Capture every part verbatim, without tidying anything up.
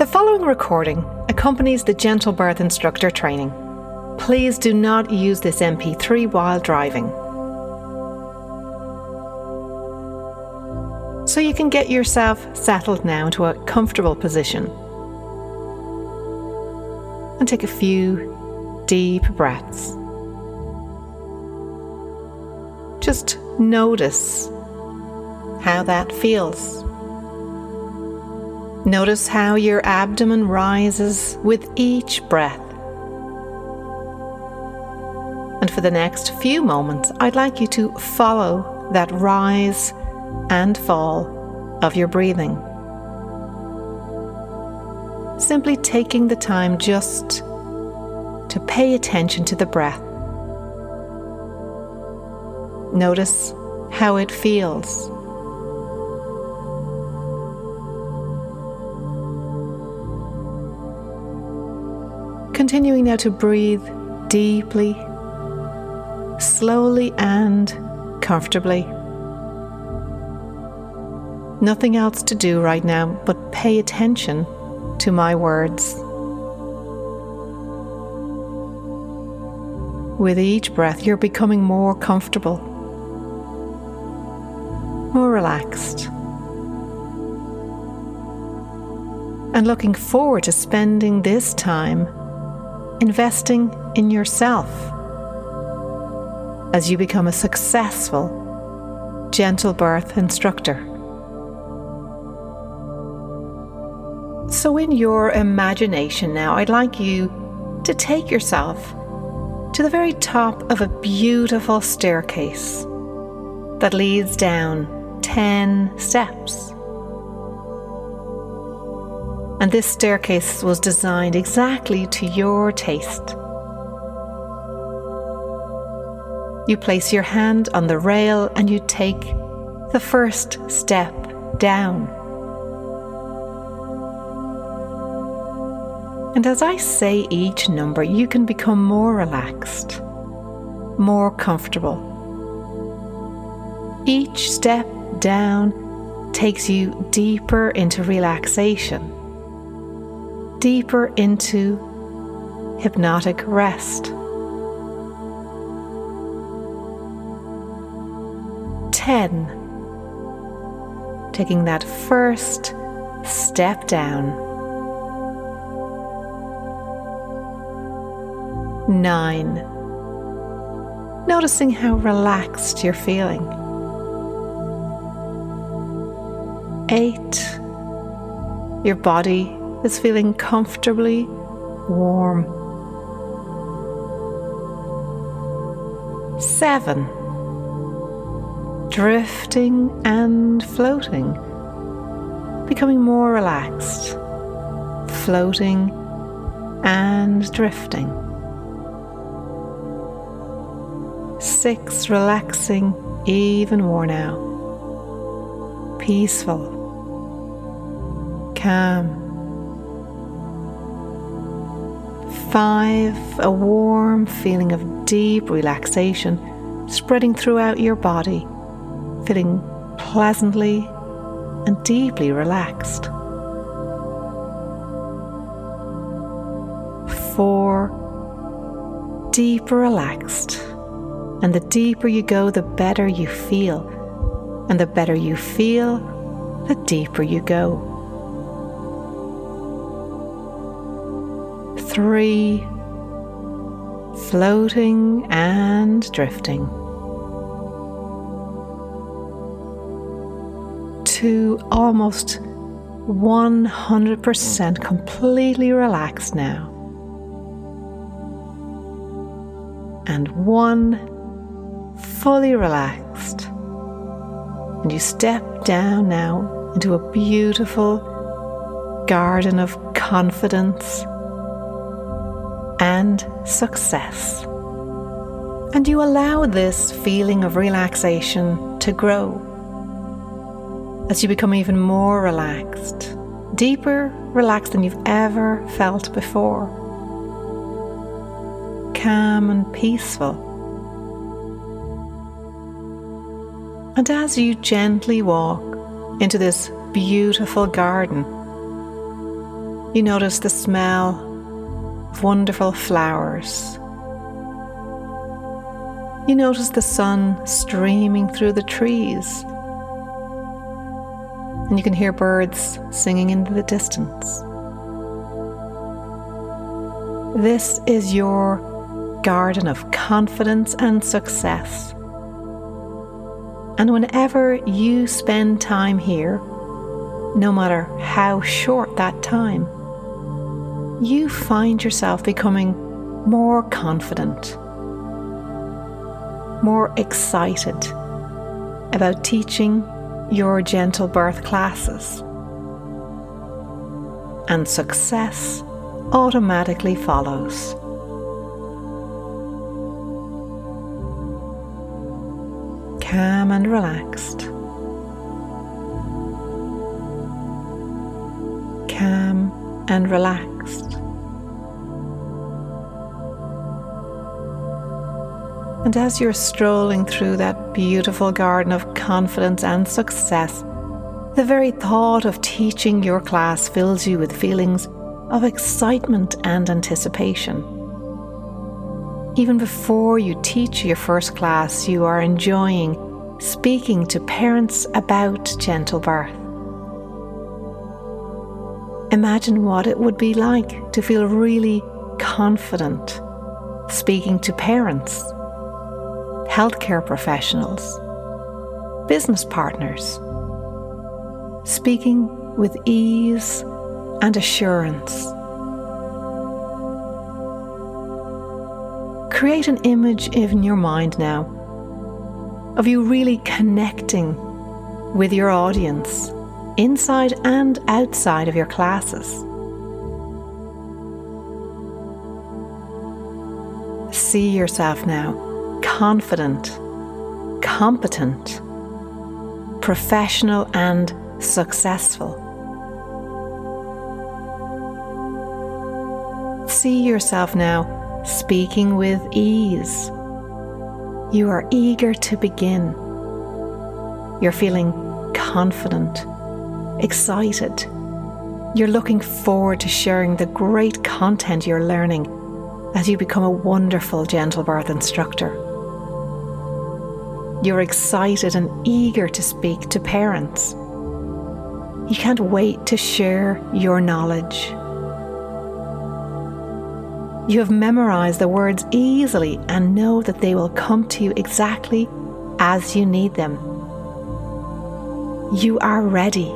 The following recording accompanies the Gentle Birth Instructor training. Please do not use this M P three while driving. So you can get yourself settled now into a comfortable position. And take a few deep breaths. Just notice how that feels. Notice how your abdomen rises with each breath. And for the next few moments, I'd like you to follow that rise and fall of your breathing. Simply taking the time just to pay attention to the breath. Notice how it feels. Continuing now to breathe deeply, slowly and comfortably. Nothing else to do right now but pay attention to my words. With each breath, you're becoming more comfortable, more relaxed, and looking forward to spending this time investing in yourself as you become a successful gentle birth instructor. So in your imagination now, I'd like you to take yourself to the very top of a beautiful staircase that leads down ten steps. And this staircase was designed exactly to your taste. You place your hand on the rail and you take the first step down. And as I say each number, you can become more relaxed, more comfortable. Each step down takes you deeper into relaxation, deeper into hypnotic rest. Ten. Taking that first step down. Nine. Noticing how relaxed you're feeling. Eight. Your body is feeling comfortably warm. Seven. Drifting and floating, becoming more relaxed, floating and drifting. Six. Relaxing even more now, peaceful, calm. Five, a warm feeling of deep relaxation spreading throughout your body, feeling pleasantly and deeply relaxed. Four, deeper relaxed. And the deeper you go, the better you feel. And the better you feel, the deeper you go. Three, floating and drifting. Two, almost one hundred percent completely relaxed now. And one, fully relaxed. And you step down now into a beautiful garden of confidence and success. And you allow this feeling of relaxation to grow as you become even more relaxed, deeper relaxed than you've ever felt before, calm and peaceful. And as you gently walk into this beautiful garden, You notice the smell of wonderful flowers. You notice the sun streaming through the trees. And you can hear birds singing into the distance. This is your garden of confidence and success. And whenever you spend time here, no matter how short that time, you find yourself becoming more confident, more excited about teaching your gentle birth classes. And success automatically follows. Calm and relaxed. Calm and relaxed. And as you're strolling through that beautiful garden of confidence and success, the very thought of teaching your class fills you with feelings of excitement and anticipation. Even before you teach your first class, you are enjoying speaking to parents about gentle birth. Imagine what it would be like to feel really confident speaking to parents, healthcare professionals, business partners, speaking with ease and assurance. Create an image in your mind now of you really connecting with your audience inside and outside of your classes. See yourself now confident, competent, professional and successful. See yourself now speaking with ease. You are eager to begin. You're feeling confident, excited. You're looking forward to sharing the great content you're learning as you become a wonderful gentle birth instructor. You're excited and eager to speak to parents. You can't wait to share your knowledge. You have memorized the words easily and know that they will come to you exactly as you need them. You are ready.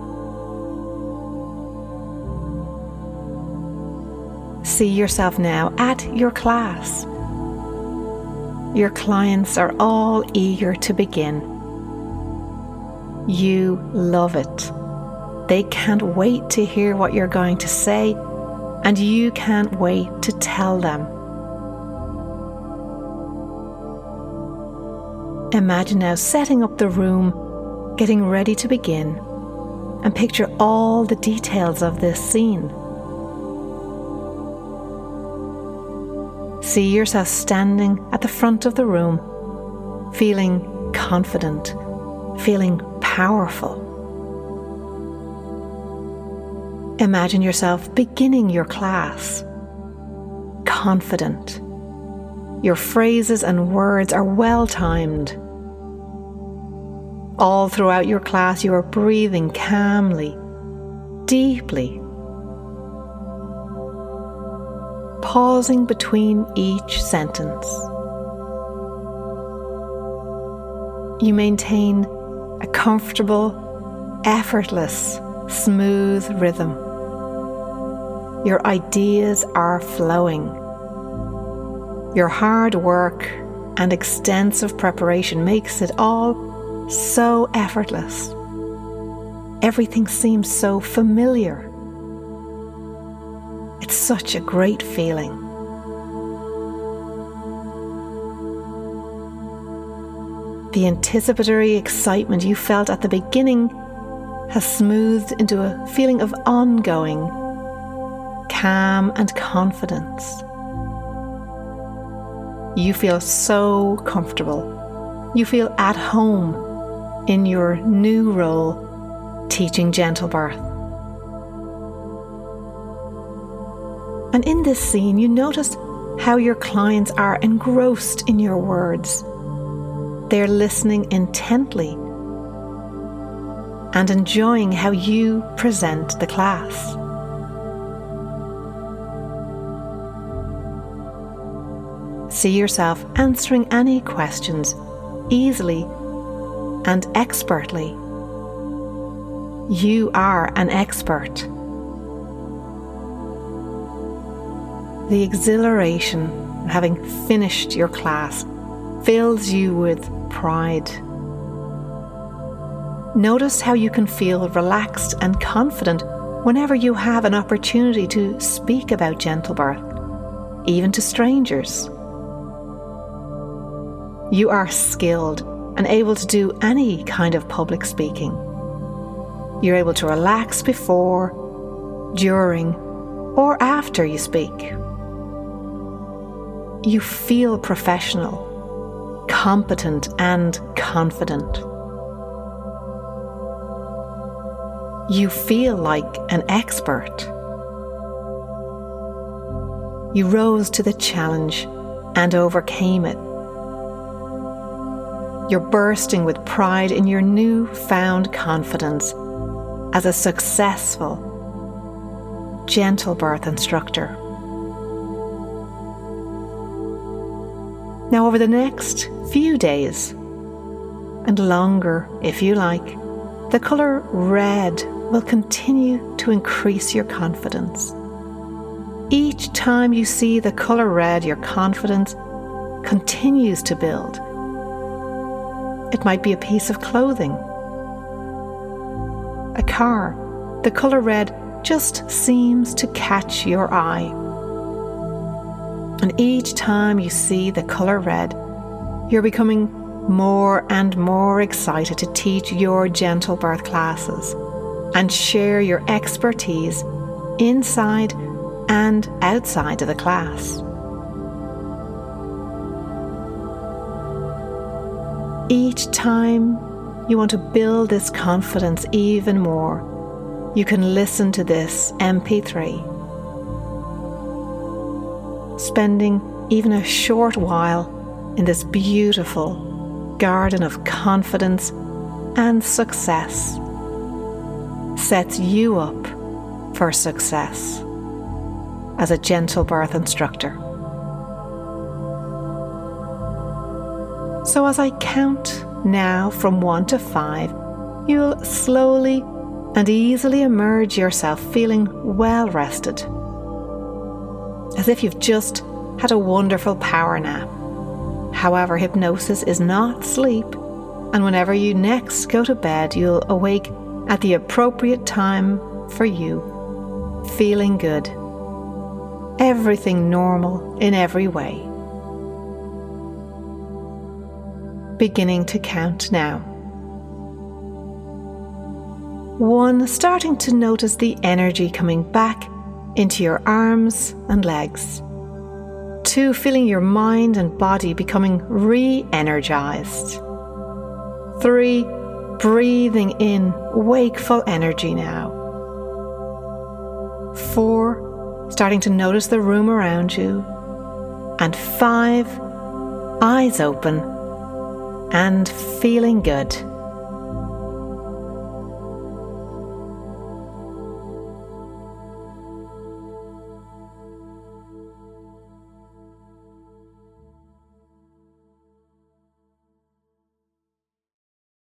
See yourself now at your class. Your clients are all eager to begin. You love it. They can't wait to hear what you're going to say, and you can't wait to tell them. Imagine now setting up the room, getting ready to begin, and picture all the details of this scene. See yourself standing at the front of the room, feeling confident, feeling powerful. Imagine yourself beginning your class, confident. Your phrases and words are well timed. All throughout your class, you are breathing calmly, deeply, pausing between each sentence. You maintain a comfortable, effortless, smooth rhythm. Your ideas are flowing. Your hard work and extensive preparation makes it all so effortless. Everything seems so familiar. It's such a great feeling. The anticipatory excitement you felt at the beginning has smoothed into a feeling of ongoing calm and confidence. You feel so comfortable. You feel at home in your new role, teaching gentle birth. And in this scene, you notice how your clients are engrossed in your words. They're listening intently and enjoying how you present the class. See yourself answering any questions easily and expertly. You are an expert. The exhilaration of having finished your class fills you with pride. Notice how you can feel relaxed and confident whenever you have an opportunity to speak about gentle birth, even to strangers. You are skilled and able to do any kind of public speaking. You're able to relax before, during, or after you speak. You feel professional, competent, and confident. You feel like an expert. You rose to the challenge and overcame it. You're bursting with pride in your newfound confidence as a successful, gentle birth instructor. Now, over the next few days, and longer if you like, the colour red will continue to increase your confidence. Each time you see the colour red, your confidence continues to build. It might be a piece of clothing, a car. The colour red just seems to catch your eye. And each time you see the colour red, you're becoming more and more excited to teach your gentle birth classes and share your expertise inside and outside of the class. Each time you want to build this confidence even more, you can listen to this M P three. Spending even a short while in this beautiful garden of confidence and success sets you up for success as a gentle birth instructor. So as I count now from one to five, you'll slowly and easily emerge yourself feeling well rested, as if you've just had a wonderful power nap. However, hypnosis is not sleep, and whenever you next go to bed, you'll awake at the appropriate time for you, feeling good. Everything normal in every way. Beginning to count now. One, starting to notice the energy coming back into your arms and legs. Two, feeling your mind and body becoming re-energized. Three, breathing in wakeful energy now. Four, starting to notice the room around you. And five, eyes open and feeling good.